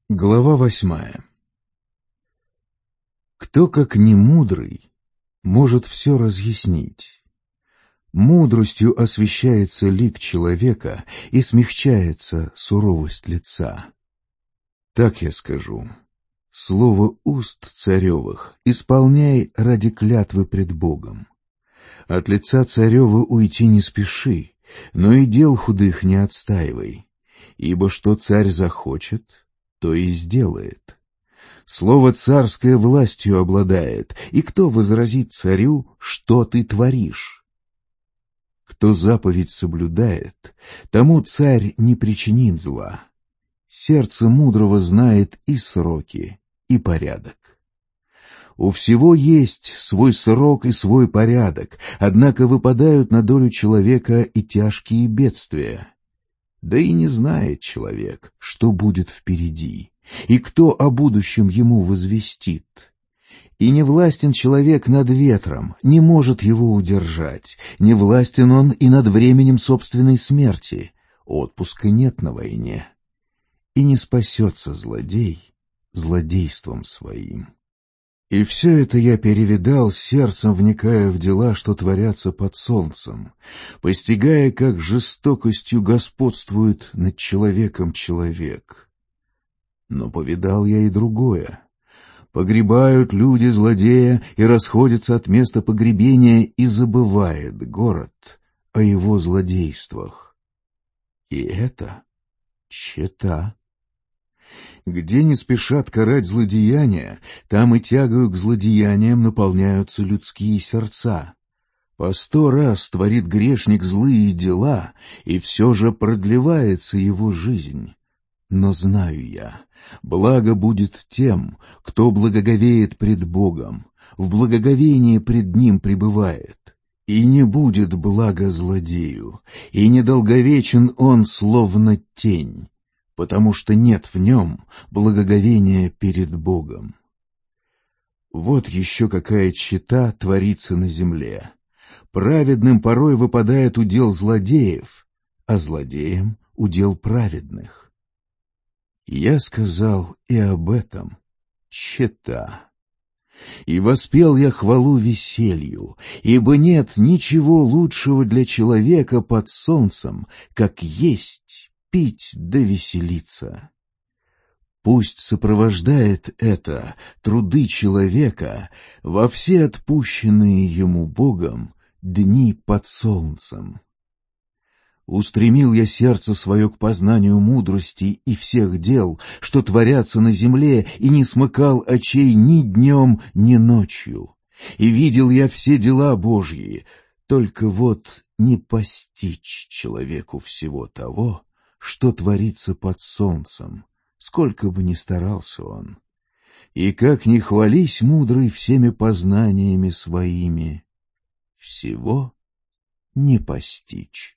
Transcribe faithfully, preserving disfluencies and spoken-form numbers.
Глава восьмая. Кто, как не мудрый, может все разъяснить? Мудростью освещается лик человека и смягчается суровость лица. Так я скажу. Слово уст царевых исполняй ради клятвы пред Богом. От лица царева уйти не спеши, но и дел худых не отстаивай, ибо что царь захочет, то и сделает. Слово царское властью обладает, и кто возразит царю, что ты творишь? Кто заповедь соблюдает, тому царь не причинит зла. Сердце мудрого знает и сроки, и порядок. У всего есть свой срок и свой порядок, однако выпадают на долю человека и тяжкие бедствия. Да и не знает человек, что будет впереди, и кто о будущем ему возвестит. И не властен человек над ветром, не может его удержать, не властен он и над временем собственной смерти, отпуска нет на войне. И не спасется злодей злодейством своим. И все это я перевидал, сердцем вникая в дела, что творятся под солнцем, постигая, как жестокостью господствует над человеком человек. Но повидал я и другое. Погребают люди злодея и расходятся от места погребения, и забывает город о его злодействах. И это чета. Где не спешат карать злодеяния, там и тягою к злодеяниям наполняются людские сердца. По сто раз творит грешник злые дела, и все же продлевается его жизнь. Но знаю я, благо будет тем, кто благоговеет пред Богом, в благоговении пред Ним пребывает. И не будет блага злодею, и недолговечен он, словно тень, потому что нет в нем благоговения перед Богом. Вот еще какая чета творится на земле. Праведным порой выпадает удел злодеев, а злодеям удел праведных. Я сказал и об этом чета. И воспел я хвалу веселью, ибо нет ничего лучшего для человека под солнцем, как есть, пить да веселиться. Пусть сопровождает это труды человека во все отпущенные ему Богом дни под солнцем. Устремил я сердце свое к познанию мудрости и всех дел, что творятся на земле, и не смыкал очей ни днем, ни ночью. И видел я все дела Божьи, только вот не постичь человеку всего того, что творится под солнцем, сколько бы ни старался он. И как ни хвались мудрый всеми познаниями своими, всего не постичь.